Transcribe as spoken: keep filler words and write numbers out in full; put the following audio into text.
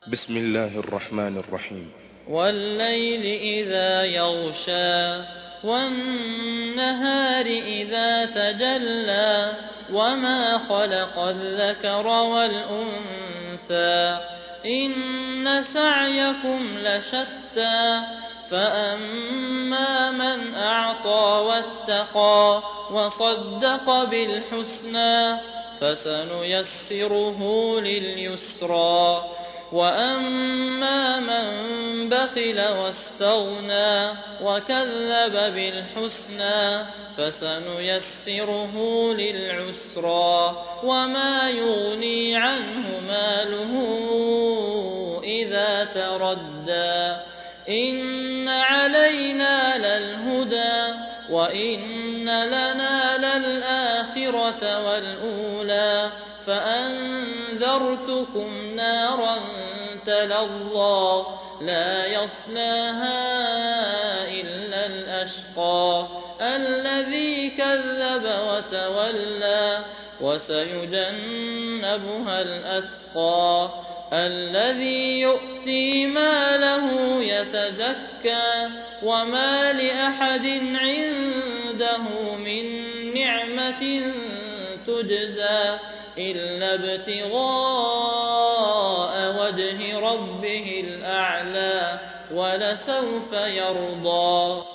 بسم الله الرحمن الرحيم. والليل إذا يغشى والنهار إذا تجلى وما خلق الذكر والأنثى إن سعيكم لشتى فأما من أعطى واتقى وصدق بالحسنى فسنيسره لليسرى وأما من بخل واستغنى وكذب بالحسنى فسنيسره للعسرى وما يغني عنه ماله إذا تردى إن علينا للهدى وإن لنا للآخرة والأولى فأنذرتكم نارا تلظى لا يصلاها إلا الأشقى الذي كذب وتولى وسيجنبها الأتقى الذي يؤتي ماله يتزكى وما لأحد عنده من نعمة تجزى إلا ابتغاء وجه ربه الأعلى ولسوف يرضى.